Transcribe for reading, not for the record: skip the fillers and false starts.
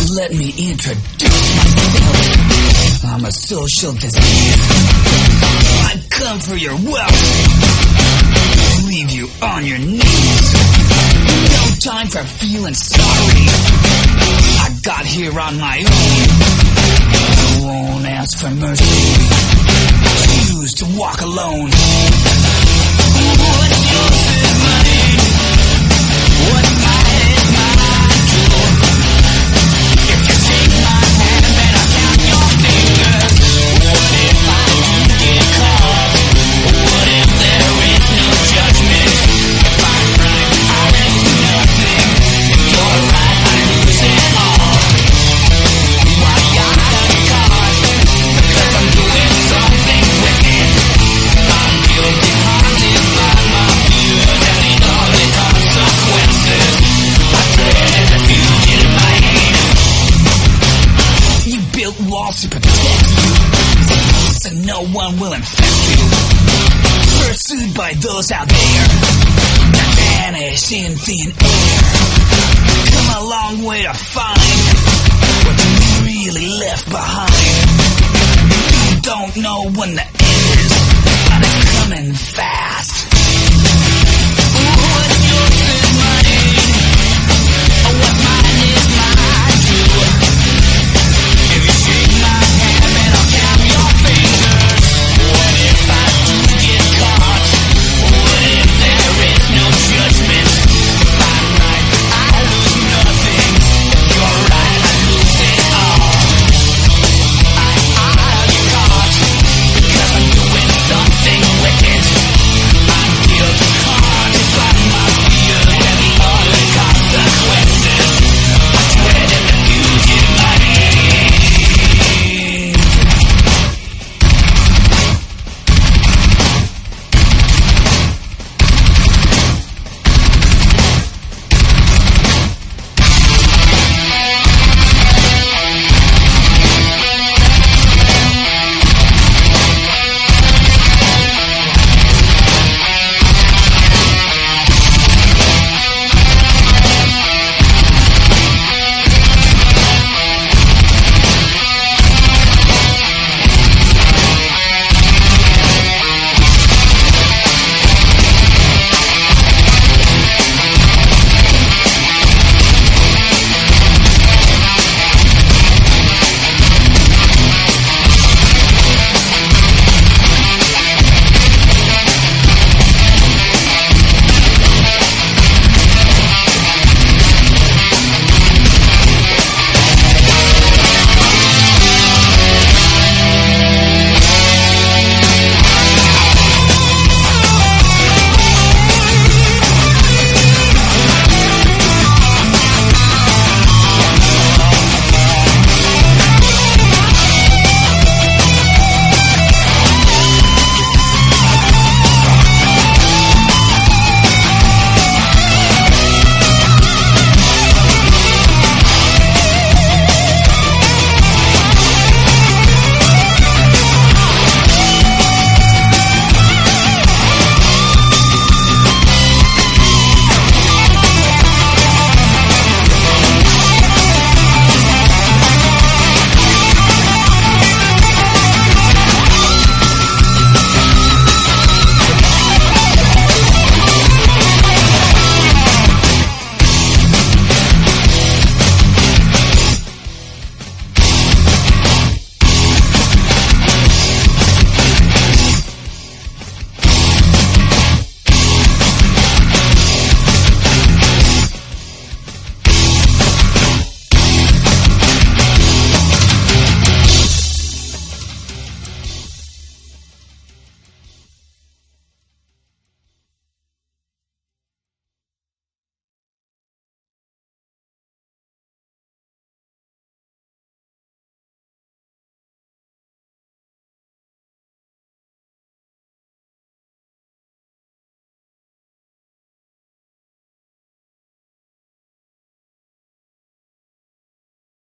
Let me introduce myself. I'm a social disease. I come for your wealth, leave you on your knees. No time for feeling sorry. I got here on my own. I won't ask for mercy. Choose to walk alone. What's yours is mine. What's mine is mine too. If you take my hand, then I count your fingers. What if I do get caught? What if there is no judgment? If I'm right, I lose nothing. If you're right, I lose it all. Why got a card? Because I'm doing something wicked. I'm guilty, haunted by my fears, and need all the consequences. I dread the future in my hand. You built walls to protect you, so no one will infect you. Pursued by those out there that vanish in thin air. Come a long way to find what you really left behind. You don't know when the end is, but it's coming fast.